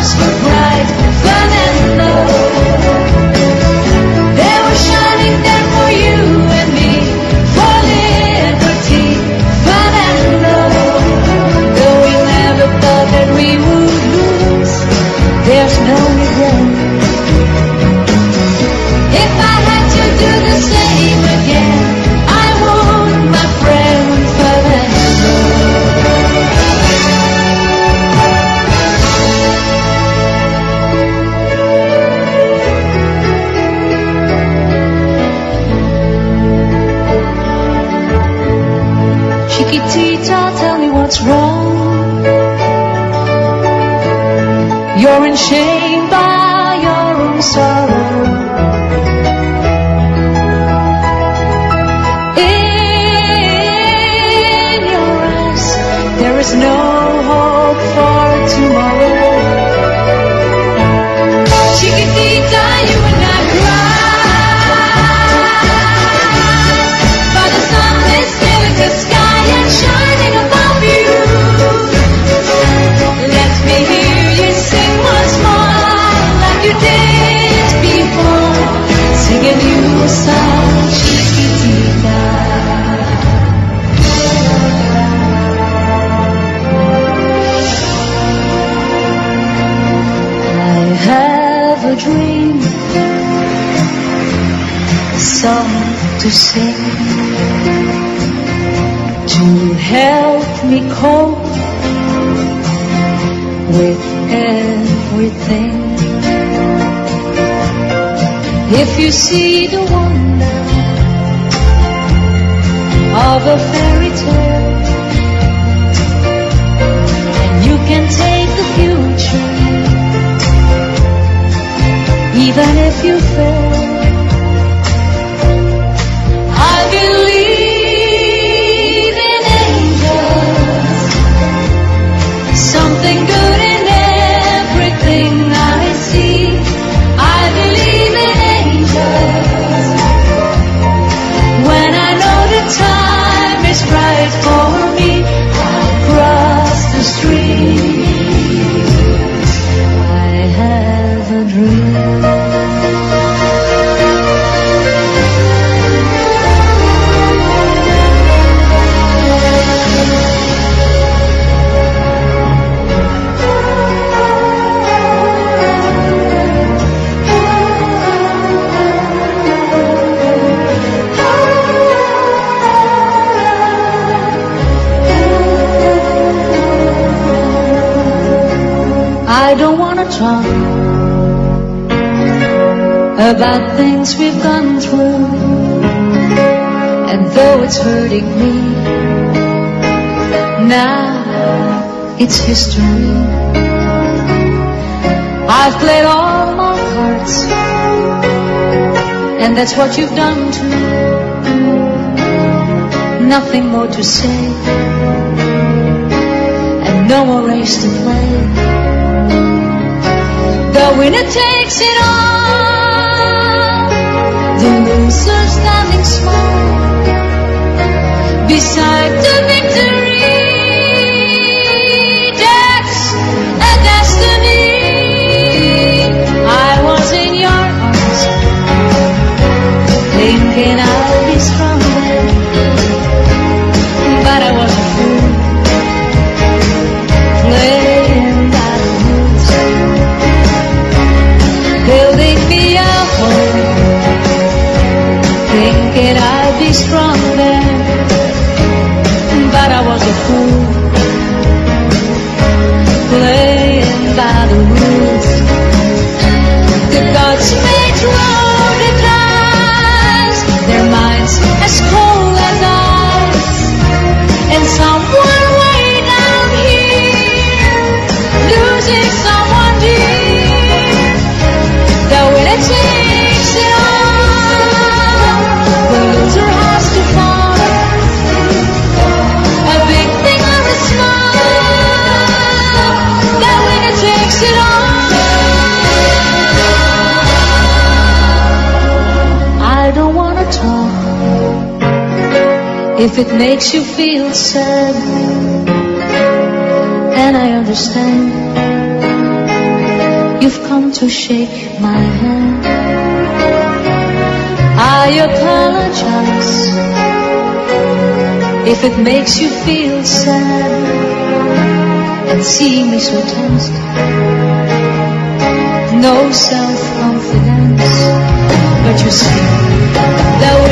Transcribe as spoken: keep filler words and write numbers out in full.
stars were bright, Fernando. They were shining there for you and me, for liberty, Fernando. Though we never thought that we would lose, there's no regret. If I had to do the same again, I would, my friend, Fernando. Chiquitita, tell me what's wrong. You're in shame by your own sorrow. In your eyes, there is no hope for tomorrow. Chiquitita, you and I cry, but the sun is still in the sky and shining above you. Let me hear you sing once more, like you did before, singing you a song, Chiquitita. I have a dream, a song to sing, to help me cope with everything. If you see the wonder of a fairy tale, and you can take the future, even if you fail, I believe in angels, something good in everything I see. I believe in angels, when I know the time is right for me, I'll cross the street. I have a dream. I don't want to talk about things we've gone through, and though it's hurting me, now it's history. I've played all my cards, and that's what you've done too. Nothing more to say, and no more race to play. The winner takes it all, the loser standing small beside the victory. That's a destiny. I was in your arms, thinking I'll be strong then, but I was a fool, playing by the rules, building me a home, thinking I'd be strong then, but I was a fool, playing by the rules. The gods made rounded lines, their minds as cold as ice, and someone way down here, losing someone dear. The winner takes it all, the loser has to fall. A big thing or a small, the winner takes it all. I don't want to talk if it makes you feel sad, and I understand. you've come to shake my hand. I apologize if it makes you feel sad and see me so tensed. No self-confidence, but you see, there